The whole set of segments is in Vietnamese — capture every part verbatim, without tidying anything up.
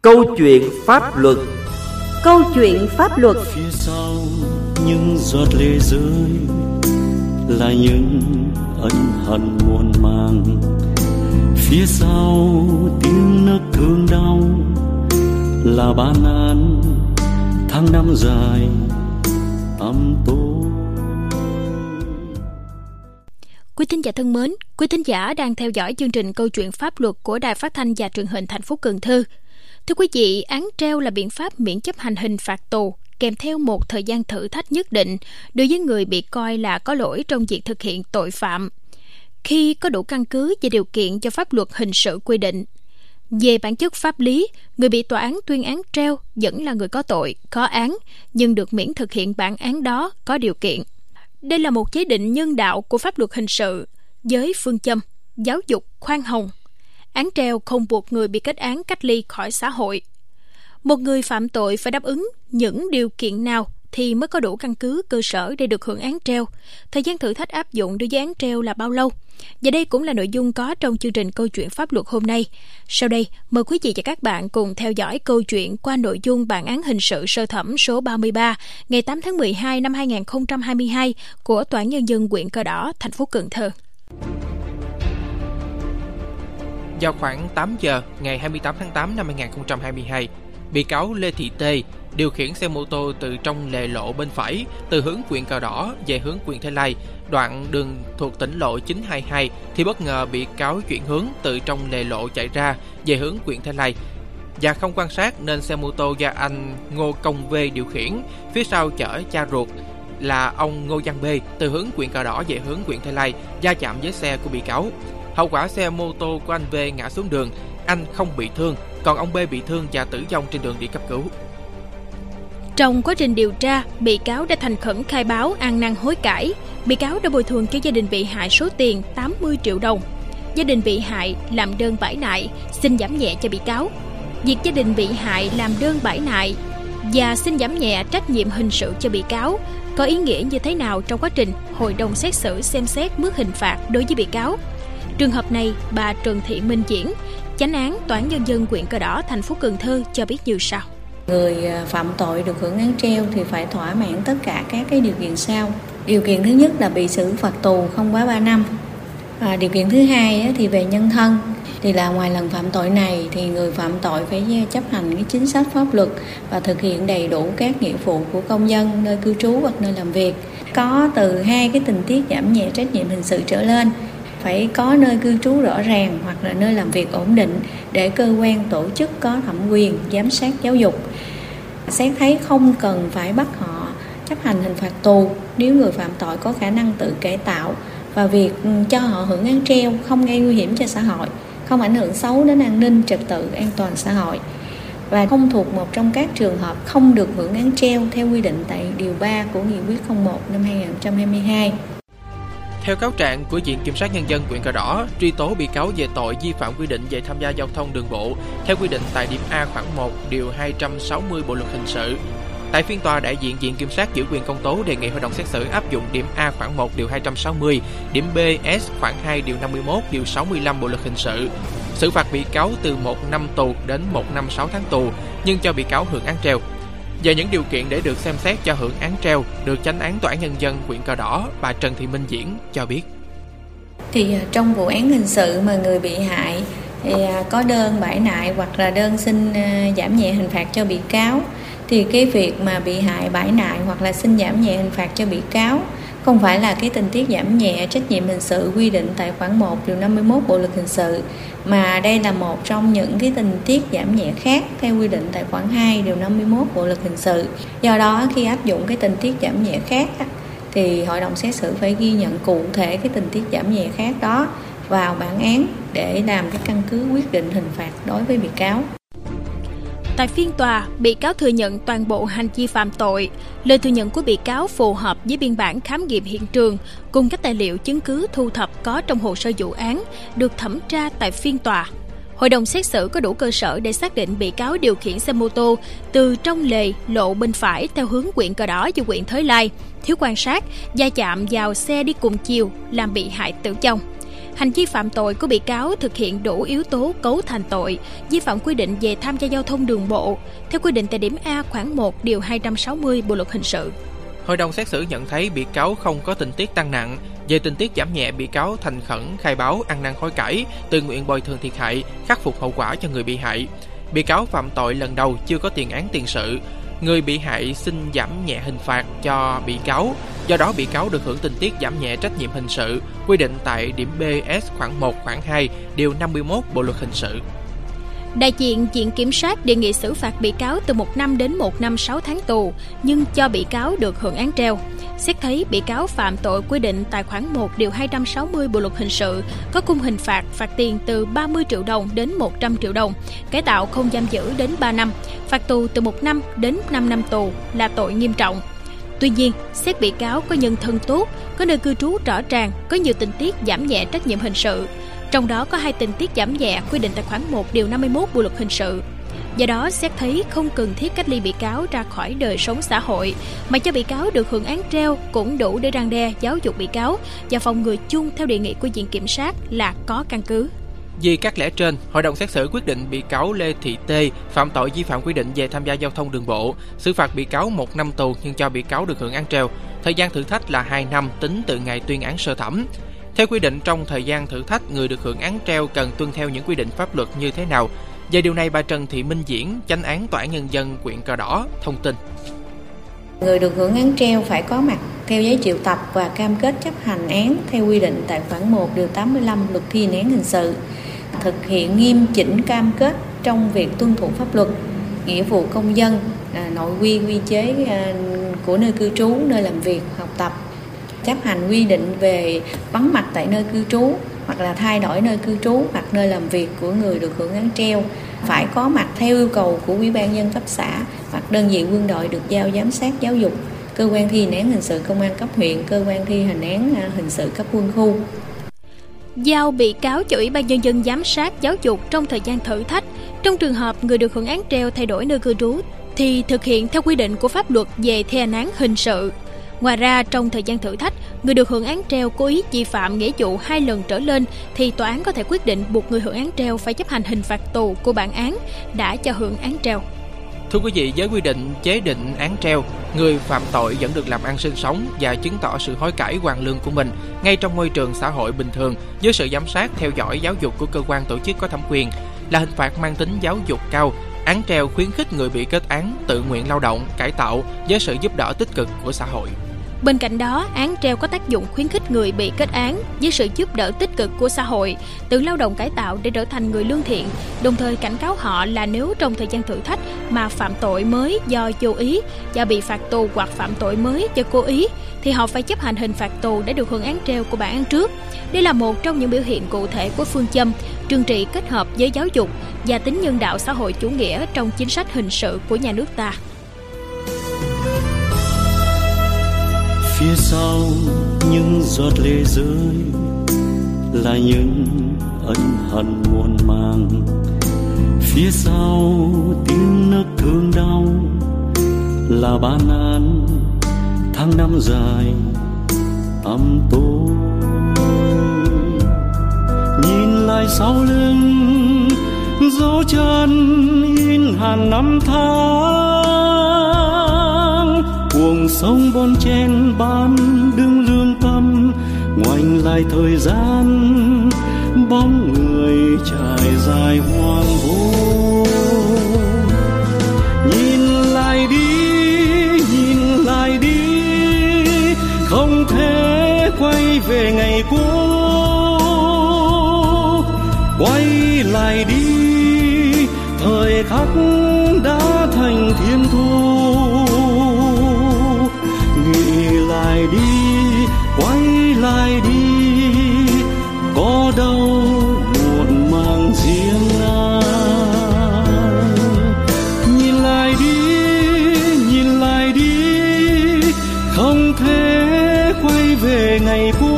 Câu chuyện pháp luật. Câu chuyện pháp luật. Phía sau những giọt lệ rơi là những ân hận muôn màng. Phía sau tiếng nấc thương đau là bản án tháng năm dài tăm tối. Quý thính giả thân mến, quý thính giả đang theo dõi chương trình Câu chuyện pháp luật của Đài Phát thanh và Truyền hình thành phố Cần Thơ. Thưa quý vị, án treo là biện pháp miễn chấp hành hình phạt tù, kèm theo một thời gian thử thách nhất định đối với người bị coi là có lỗi trong việc thực hiện tội phạm, khi có đủ căn cứ và điều kiện cho pháp luật hình sự quy định. Về bản chất pháp lý, người bị tòa án tuyên án treo vẫn là người có tội, có án, nhưng được miễn thực hiện bản án đó có điều kiện. Đây là một chế định nhân đạo của pháp luật hình sự với phương châm giáo dục khoan hồng. Án treo không buộc người bị kết án cách ly khỏi xã hội. Một người phạm tội phải đáp ứng những điều kiện nào thì mới có đủ căn cứ cơ sở để được hưởng án treo. Thời gian thử thách áp dụng đối với án treo là bao lâu? Và đây cũng là nội dung có trong chương trình Câu chuyện pháp luật hôm nay. Sau đây, mời quý vị và các bạn cùng theo dõi câu chuyện qua nội dung bản án hình sự sơ thẩm số ba mươi ba ngày tám tháng mười hai năm hai nghìn không trăm hai mươi hai của Tòa án Nhân dân huyện Cờ Đỏ, thành phố Cần Thơ. Vào khoảng tám giờ ngày hai mươi tám tháng tám năm hai nghìn không trăm hai mươi hai, bị cáo Lê Thị Tê điều khiển xe mô tô từ trong lề lộ bên phải từ hướng huyện Cờ Đỏ về hướng huyện Thanh Lai, đoạn đường thuộc tỉnh lộ chín hai hai, thì bất ngờ bị cáo chuyển hướng từ trong lề lộ chạy ra về hướng huyện Thanh Lai và không quan sát nên xe mô tô do anh Ngô Công V điều khiển, phía sau chở cha ruột là ông Ngô Văn B từ hướng huyện Cờ Đỏ về hướng huyện Thanh Lai, va chạm với xe của bị cáo. Hậu quả xe mô tô của anh V ngã xuống đường, anh không bị thương, còn ông B bị thương và tử vong trên đường đi cấp cứu. Trong quá trình điều tra, bị cáo đã thành khẩn khai báo ăn năn hối cải. Bị cáo đã bồi thường cho gia đình bị hại số tiền tám mươi triệu đồng. Gia đình bị hại làm đơn bãi nại, xin giảm nhẹ cho bị cáo. Việc gia đình bị hại làm đơn bãi nại và xin giảm nhẹ trách nhiệm hình sự cho bị cáo có ý nghĩa như thế nào trong quá trình hội đồng xét xử xem xét mức hình phạt đối với bị cáo? Trường hợp này, bà Trần Thị Minh Diễn, chánh án Tòa án Nhân dân huyện Cờ Đỏ, thành phố Cần Thơ cho biết như sau. Người phạm tội được hưởng án treo thì phải thỏa mãn tất cả các cái điều kiện sau. Điều kiện thứ nhất là bị xử phạt tù không quá ba năm. À, điều kiện thứ hai thì về nhân thân, thì là ngoài lần phạm tội này thì người phạm tội phải chấp hành cái chính sách pháp luật và thực hiện đầy đủ các nghĩa vụ của công dân nơi cư trú hoặc nơi làm việc. Có từ hai cái tình tiết giảm nhẹ trách nhiệm hình sự trở lên, phải có nơi cư trú rõ ràng hoặc là nơi làm việc ổn định để cơ quan tổ chức có thẩm quyền giám sát giáo dục. Xét thấy không cần phải bắt họ chấp hành hình phạt tù nếu người phạm tội có khả năng tự cải tạo, và việc cho họ hưởng án treo không gây nguy hiểm cho xã hội, không ảnh hưởng xấu đến an ninh trật tự an toàn xã hội, và không thuộc một trong các trường hợp không được hưởng án treo theo quy định tại điều ba của Nghị quyết không một năm hai nghìn không trăm hai mươi hai. Theo cáo trạng của Viện Kiểm sát Nhân dân huyện Cờ Đỏ, truy tố bị cáo về tội vi phạm quy định về tham gia giao thông đường bộ theo quy định tại điểm A khoản một điều hai trăm sáu mươi Bộ luật hình sự. Tại phiên tòa, đại diện Viện Kiểm sát giữ quyền công tố đề nghị hội đồng xét xử áp dụng điểm A khoản một điều hai trăm sáu mươi, điểm B S khoản hai điều năm mươi mốt điều sáu mươi lăm Bộ luật hình sự, xử phạt bị cáo từ một năm tù đến một năm sáu tháng tù, nhưng cho bị cáo hưởng án treo. Về những điều kiện để được xem xét cho hưởng án treo, được chánh án Tòa án Nhân dân huyện Cờ Đỏ, bà Trần Thị Minh Diễn cho biết. Thì trong vụ án hình sự mà người bị hại thì có đơn bãi nại hoặc là đơn xin giảm nhẹ hình phạt cho bị cáo, thì cái việc mà bị hại bãi nại hoặc là xin giảm nhẹ hình phạt cho bị cáo không phải là cái tình tiết giảm nhẹ trách nhiệm hình sự quy định tại khoản một điều năm mươi mốt Bộ luật hình sự, mà đây là một trong những cái tình tiết giảm nhẹ khác theo quy định tại khoản hai điều năm mươi mốt Bộ luật hình sự. Do đó khi áp dụng cái tình tiết giảm nhẹ khác thì hội đồng xét xử phải ghi nhận cụ thể cái tình tiết giảm nhẹ khác đó vào bản án để làm cái căn cứ quyết định hình phạt đối với bị cáo. Tại phiên tòa, bị cáo thừa nhận toàn bộ hành vi phạm tội. Lời thừa nhận của bị cáo phù hợp với biên bản khám nghiệm hiện trường cùng các tài liệu chứng cứ thu thập có trong hồ sơ vụ án được thẩm tra tại phiên tòa. Hội đồng xét xử có đủ cơ sở để xác định bị cáo điều khiển xe mô tô từ trong lề lộ bên phải theo hướng huyện Cờ Đỏ về huyện Thới Lai, thiếu quan sát, va chạm vào xe đi cùng chiều làm bị hại tử vong. Hành vi phạm tội của bị cáo thực hiện đủ yếu tố cấu thành tội vi phạm quy định về tham gia giao thông đường bộ theo quy định tại điểm A khoản một điều hai trăm sáu mươi Bộ luật hình sự. Hội đồng xét xử nhận thấy bị cáo không có tình tiết tăng nặng. Về tình tiết giảm nhẹ, bị cáo thành khẩn khai báo, ăn năn hối cải, tự nguyện bồi thường thiệt hại, khắc phục hậu quả cho người bị hại. Bị cáo phạm tội lần đầu, chưa có tiền án tiền sự. Người bị hại xin giảm nhẹ hình phạt cho bị cáo. Do đó, bị cáo được hưởng tình tiết giảm nhẹ trách nhiệm hình sự quy định tại điểm B S khoản một khoản hai điều năm mươi mốt Bộ luật hình sự. Đại diện Viện Kiểm sát đề nghị xử phạt bị cáo từ một năm đến một năm sáu tháng tù, nhưng cho bị cáo được hưởng án treo. Xét thấy bị cáo phạm tội quy định tại khoản một điều hai trăm sáu mươi Bộ luật hình sự có khung hình phạt phạt tiền từ ba mươi triệu đồng đến một trăm triệu đồng, cải tạo không giam giữ đến ba năm, phạt tù từ một năm đến năm năm tù là tội nghiêm trọng. Tuy nhiên, xét bị cáo có nhân thân tốt, có nơi cư trú rõ ràng, có nhiều tình tiết giảm nhẹ trách nhiệm hình sự. Trong đó có hai tình tiết giảm nhẹ quy định tại khoản một điều năm mươi mốt Bộ luật hình sự. Do đó, xét thấy không cần thiết cách ly bị cáo ra khỏi đời sống xã hội, mà cho bị cáo được hưởng án treo cũng đủ để răn đe, giáo dục bị cáo và phòng ngừa chung theo đề nghị của Viện Kiểm sát là có căn cứ. Vì các lẽ trên, Hội đồng xét xử quyết định bị cáo Lê Thị Tê phạm tội vi phạm quy định về tham gia giao thông đường bộ, xử phạt bị cáo một năm tù nhưng cho bị cáo được hưởng án treo. Thời gian thử thách là hai năm tính từ ngày tuyên án sơ thẩm. Theo quy định, trong thời gian thử thách, người được hưởng án treo cần tuân theo những quy định pháp luật như thế nào? Về điều này, bà Trần Thị Minh Diễn, Chánh án Tòa án Nhân dân huyện Cờ Đỏ thông tin. Người được hưởng án treo phải có mặt theo giấy triệu tập và cam kết chấp hành án theo quy định tại khoản một điều tám mươi lăm Luật thi hành án hình sự, thực hiện nghiêm chỉnh cam kết trong việc tuân thủ pháp luật, nghĩa vụ công dân, nội quy quy chế của nơi cư trú, nơi làm việc, học tập, chấp hành quy định về vắng mặt tại nơi cư trú hoặc là thay đổi nơi cư trú hoặc nơi làm việc của người được hưởng án treo, phải có mặt theo yêu cầu của Ủy ban nhân dân cấp xã hoặc đơn vị quân đội được giao giám sát giáo dục, cơ quan thi hành án hình sự công an cấp huyện, cơ quan thi hành án hình sự cấp quân khu. Giao bị cáo cho Ủy ban nhân dân giám sát giáo dục trong thời gian thử thách. Trong trường hợp người được hưởng án treo thay đổi nơi cư trú thì thực hiện theo quy định của pháp luật về thi hành án hình sự. Ngoài ra, trong thời gian thử thách, người được hưởng án treo cố ý vi phạm nghĩa vụ hai lần trở lên thì tòa án có thể quyết định buộc người hưởng án treo phải chấp hành hình phạt tù của bản án đã cho hưởng án treo. Thưa quý vị, với quy định chế định án treo, người phạm tội vẫn được làm ăn sinh sống và chứng tỏ sự hối cải hoàn lương của mình ngay trong môi trường xã hội bình thường với sự giám sát, theo dõi, giáo dục của cơ quan tổ chức có thẩm quyền, là hình phạt mang tính giáo dục cao. Án treo khuyến khích người bị kết án tự nguyện lao động, cải tạo với sự giúp đỡ tích cực của xã hội. Bên cạnh đó, án treo có tác dụng khuyến khích người bị kết án với sự giúp đỡ tích cực của xã hội, tự lao động cải tạo để trở thành người lương thiện, đồng thời cảnh cáo họ là nếu trong thời gian thử thách mà phạm tội mới do vô ý và bị phạt tù hoặc phạm tội mới do cố ý, thì họ phải chấp hành hình phạt tù để được hưởng án treo của bản án trước. Đây là một trong những biểu hiện cụ thể của phương châm trừng trị kết hợp với giáo dục và tính nhân đạo xã hội chủ nghĩa trong chính sách hình sự của nhà nước ta. Phía sau những giọt lệ rơi là những ân hận muôn màng. Phía sau tiếng nức thương đau là ban án tháng năm dài tăm tối. Nhìn lại sau lưng dấu chân in hàng năm tháng, cuồng sông bon chen ban đứng lương tâm, ngoảnh lại thời gian bóng người trải dài hoang vu. Nhìn lại đi, nhìn lại đi, không thể quay về ngày cũ. Quay lại đi, thời khắc đã thành thiên thu. Nghĩ lại đi, quay lại đi, có đâu muộn màng riêng ai. Nhìn lại đi, nhìn lại đi, không thể quay về ngày cũ.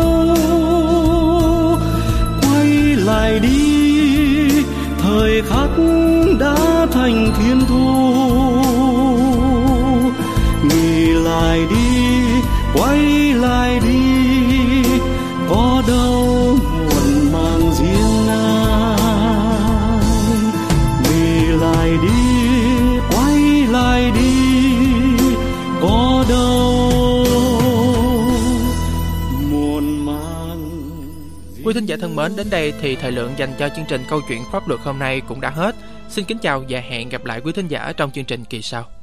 Quay lại đi, thời khắc đã thành thiên thu. Nghĩ lại đi, quay lại đi, có đâu Quý thính giả thân mến, đến đây thì thời lượng dành cho chương trình Câu chuyện pháp luật hôm nay cũng đã hết. Xin kính chào và hẹn gặp lại quý thính giả trong chương trình kỳ sau.